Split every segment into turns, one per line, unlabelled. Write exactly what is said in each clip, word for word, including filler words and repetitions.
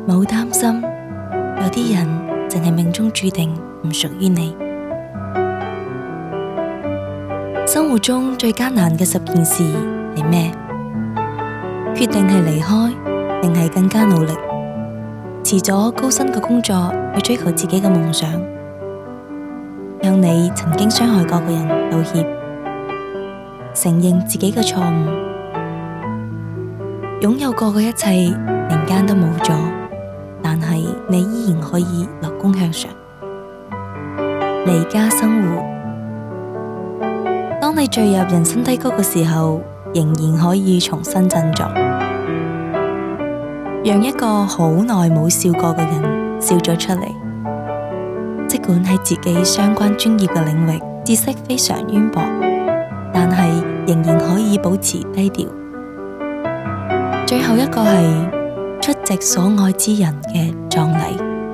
冇擔心，有啲人淨係命中注定唔屬於你。生活中最艱難嘅十件事係咩？決定係離開，定係更加努力，辭咗高薪嘅工作去追求自己嘅夢想，向你曾經傷害過嘅人道歉，承認自己嘅錯誤，擁有過嘅一切突然間都冇咗，但係你依然可以樂觀向上。離家生活，當你墜入人生低谷嘅時候，仍然可以重新振作，讓一個好耐冇笑過嘅人笑咗出嚟。即管喺自己相關專業嘅領域知識非常淵博，但係仍然可以保持低調。最後一個係出席所愛之人嘅葬禮。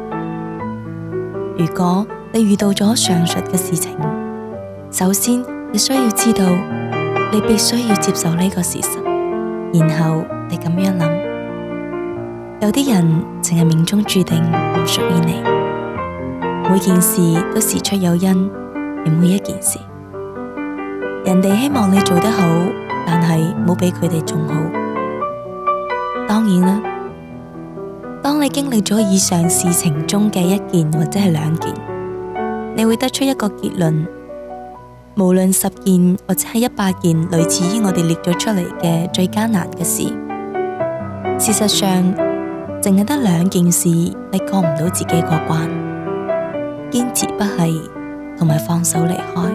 如果你遇到咗上述嘅事情，首先你需要知道，你必須要接受呢個事實，然後你咁樣諗，有啲人淨係命中注定唔屬於你。每件事都事出有因，而每一件事，人哋希望你做得好，但係冇比佢哋仲好。當然啦，當你經歷咗以上事情中嘅一件或者係兩件，你會得出一個結論，無論十件或者係一百件類似於我哋列咗出嚟嘅最艱難嘅事，事實上淨係得兩件事你過唔到自己個關，堅持不懈同埋放手離開。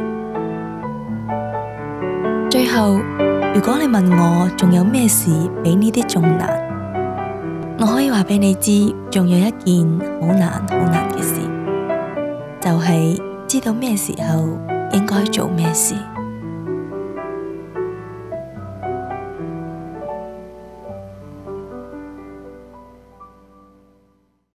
最後，如果你問我仲有咩事比呢啲仲難，我可以話俾你知，仲有一件好難好難嘅事，就係知道咩時候應該做咩事。